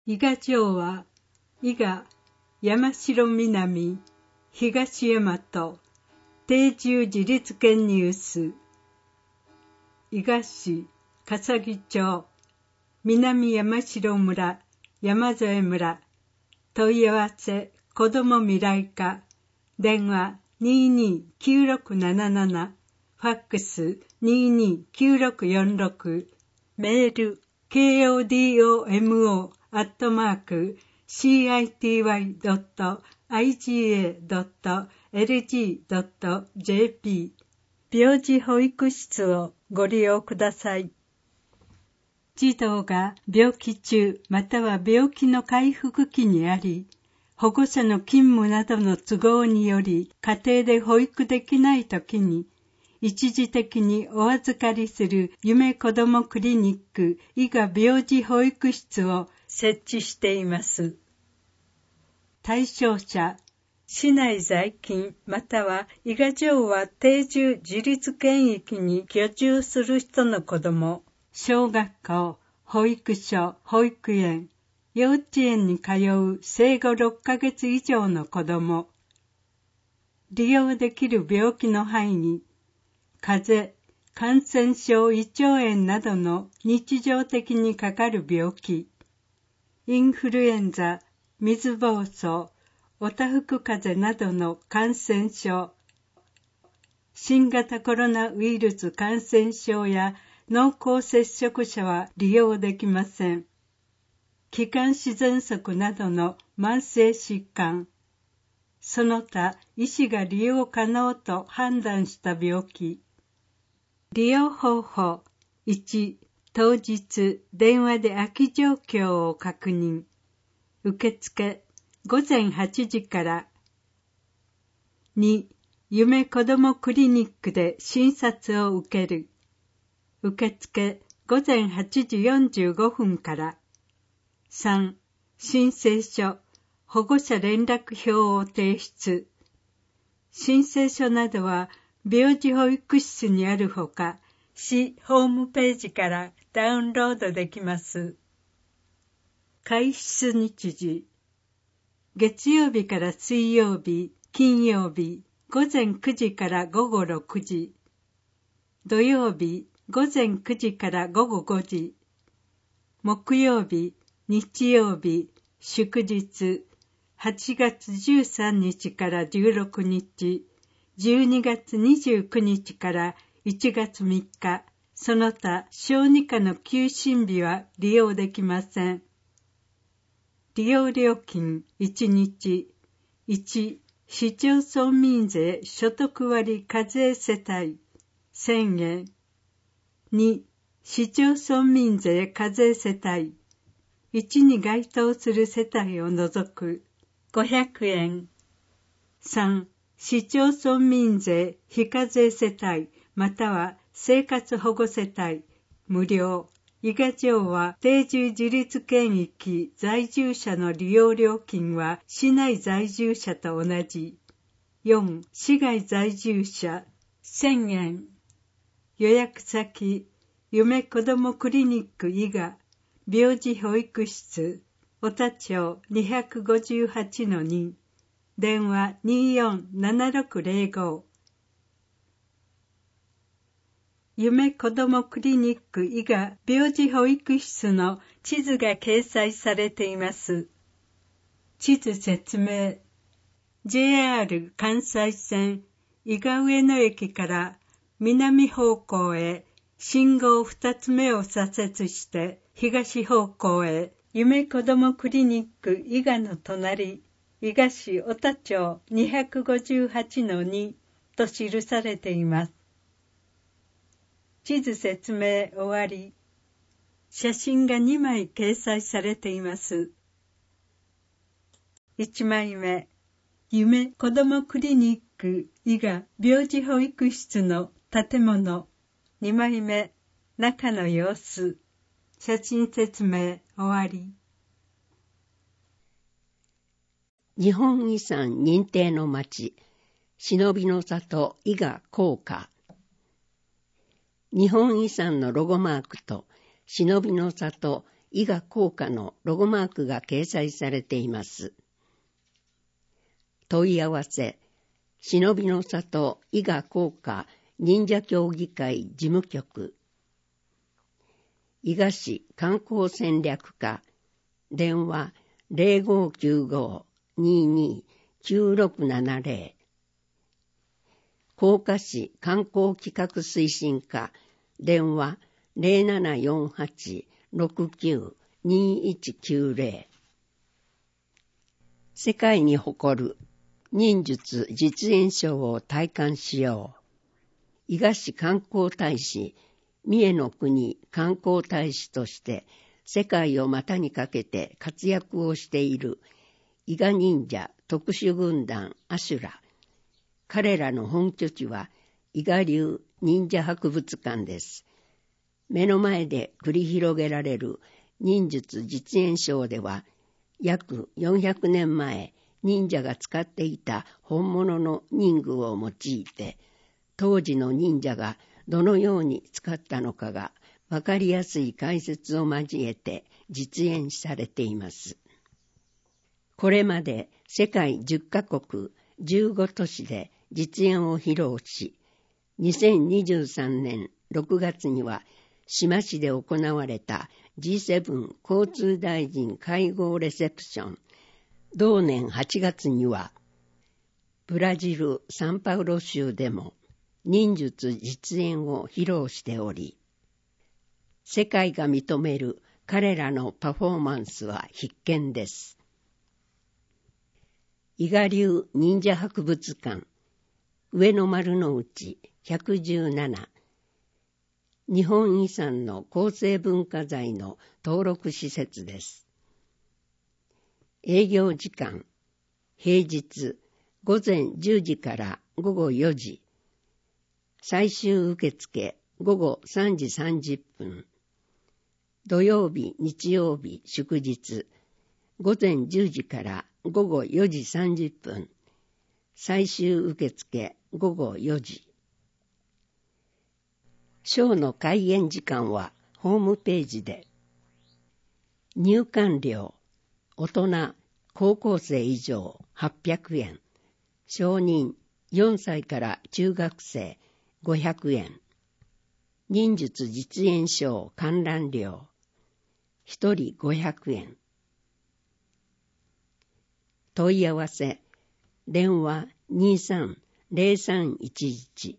伊賀町は、伊賀、山城南、東大和、定住自立県ニュース、伊賀市、笠木町、南山城村、山添村、問い合わせ、子ども未来課、電話229677、ファックス229646、メール kodomo@city.iga.lg.jp 病児保育室をご利用ください。児童が病気中または病気の回復期にあり、保護者の勤務などの都合により家庭で保育できないときに、一時的にお預かりする夢子どもクリニック伊賀病児保育室を設置しています。対象者、市内在勤または伊賀城は定住自立県域に居住する人の子ども、小学校、保育所、保育園、幼稚園に通う生後6ヶ月以上の子ども、利用できる病気の範囲に、風邪、感染症、胃腸炎などの日常的にかかる病気、インフルエンザ、水疱瘡、おたふく風邪などの感染症、新型コロナウイルス感染症や濃厚接触者は利用できません。気管支喘息などの慢性疾患、その他医師が利用可能と判断した病気。利用方法。1、当日電話で空き状況を確認。受付午前8時から。2、夢子どもクリニックで診察を受ける。受付午前8時45分から。3、申請書、保護者連絡票を提出。申請書などは病児保育室にあるほか、市ホームページからダウンロードできます。開室日時。月曜日から水曜日、金曜日、午前9時から午後6時。土曜日、午前9時から午後5時。木曜日、日曜日、祝日、8月13日から16日、12月29日から1月3日、その他小児科の休診日は利用できません。利用料金1日、1、市町村民税所得割課税世帯1000円。2、市町村民税課税世帯1に該当する世帯を除く500円。3、市町村民税非課税世帯または生活保護世帯無料。伊賀城は定住自立県域在住者の利用料金は市内在住者と同じ。4、市外在住者1000円。予約先、夢子どもクリニック伊賀病児保育室、小田町258-2、電話247605。夢子どもクリニック伊賀病児保育室の地図が掲載されています。地図説明。JR 関西線伊賀上野駅から南方向へ信号2つ目を左折して東方向へ夢子どもクリニック伊賀の隣、伊賀市小田町258-2と記されています。地図説明終わり。写真が2枚掲載されています。1枚目、夢子どもクリニック伊賀病児保育室の建物。2枚目、中の様子。写真説明終わり。 日本遺産認定の町、忍びの里伊賀甲賀。日本遺産のロゴマークと忍びの里伊賀甲賀のロゴマークが掲載されています。問い合わせ、忍びの里伊賀甲賀忍者協議会事務局、伊賀市観光戦略課、電話 0595-22-9670、甲賀市観光企画推進課、電話 0748-69-2190、世界に誇る忍術実演ショーを体感しよう。伊賀市観光大使、三重の国観光大使として世界を股にかけて活躍をしている伊賀忍者特殊軍団阿修羅。彼らの本拠地は伊賀流忍者博物館です。目の前で繰り広げられる忍術実演ショーでは、約400年前、忍者が使っていた本物の忍具を用いて、当時の忍者がどのように使ったのかがわかりやすい解説を交えて実演されています。これまで世界10カ国15都市で実演を披露し、2023年6月には志摩市で行われた G7 交通大臣会合レセプション、同年8月にはブラジル・サンパウロ州でも忍術実演を披露しており、世界が認める彼らのパフォーマンスは必見です。伊賀流忍者博物館、上野丸の内117、日本遺産の構成文化財の登録施設です。営業時間、平日午前10時から午後4時、最終受付午後3時30分、土曜日、日曜日、祝日、午前10時から午後4時30分、最終受付午後4時。ショーの開演時間はホームページで、入館料、大人、高校生以上800円、少人4歳から中学生500円、忍術実演ショー観覧料、1人500円。問い合わせ、電話 23-0311。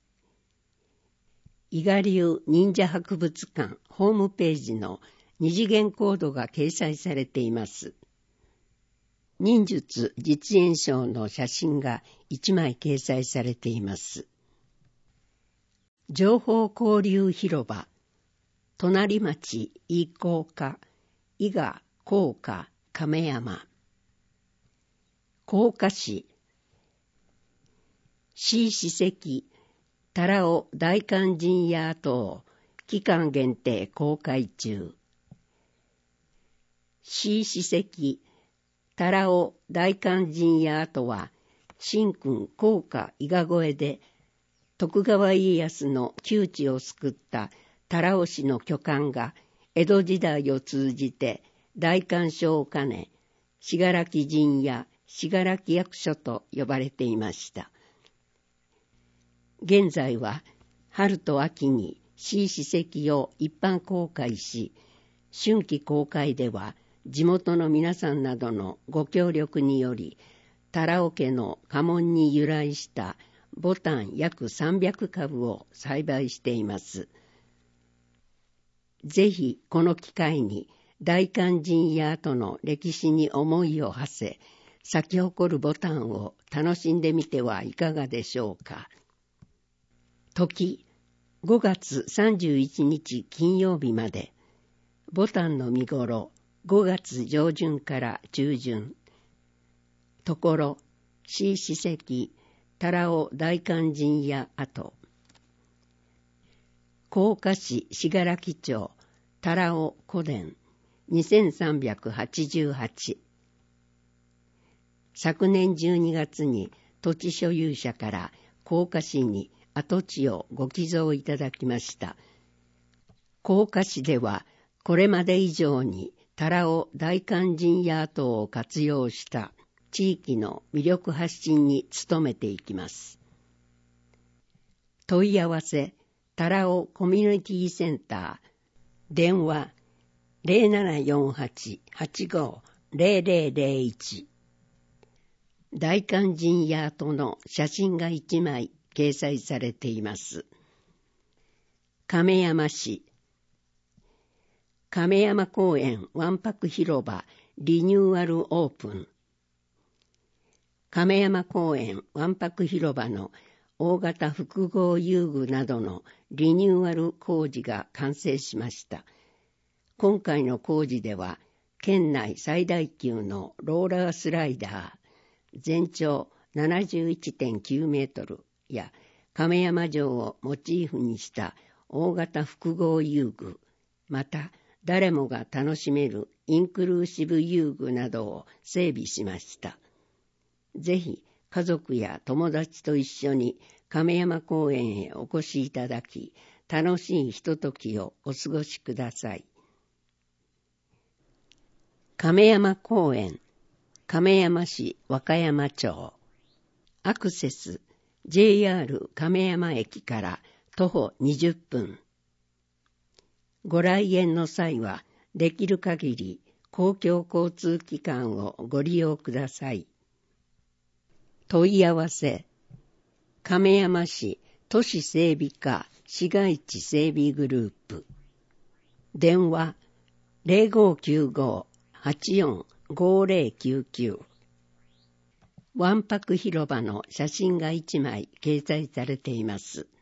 伊賀流忍者博物館ホームページの二次元コードが掲載されています。忍術実演ショーの写真が1枚掲載されています。情報交流広場、隣町伊甲賀、伊賀甲賀亀山、甲賀市、市史跡、多良尾大勧神社跡を期間限定公開中。市史跡、多良尾大勧神社跡は、神君甲賀伊賀越えで、徳川家康の窮地を救った多良尾氏の巨漢が、江戸時代を通じて大官所を兼ね、信楽神や信楽役所と呼ばれていました。現在は春と秋に市史跡を一般公開し、春季公開では地元の皆さんなどのご協力により、多良尾家の家紋に由来したボタン約300株を栽培しています。ぜひこの機会に大勧神社跡の歴史に思いを馳せ、咲き誇るボタンを楽しんでみてはいかがでしょうか。時、5月31日金曜日まで、ボタンの見頃、5月上旬から中旬。ところ、市史跡、多良尾大勧神社跡。甲賀市信楽町、多良尾古殿、2388。昨年12月に土地所有者から甲賀市に跡地をご寄贈いただきました。甲賀市ではこれまで以上にタラオ大勧進ヤートを活用した地域の魅力発信に努めていきます。問い合わせタラオコミュニティセンター、電話 0748-850001。大勧進ヤートの写真が1枚掲載されています。亀山市亀山公園わんぱく広場リニューアルオープン。亀山公園わんぱく広場の大型複合遊具などのリニューアル工事が完成しました。今回の工事では、県内最大級のローラースライダー、全長 71.9 メートルや亀山城をモチーフにした大型複合遊具、また誰もが楽しめるインクルーシブ遊具などを整備しました。ぜひ家族や友達と一緒に亀山公園へお越しいただき、楽しいひとときをお過ごしください。亀山公園、亀山市和歌山町。アクセス JR 亀山駅から徒歩20分。ご来園の際はできる限り公共交通機関をご利用ください。問い合わせ亀山市都市整備課市街地整備グループ。電話 0595-845099。わんぱく広場の写真が1枚掲載されています。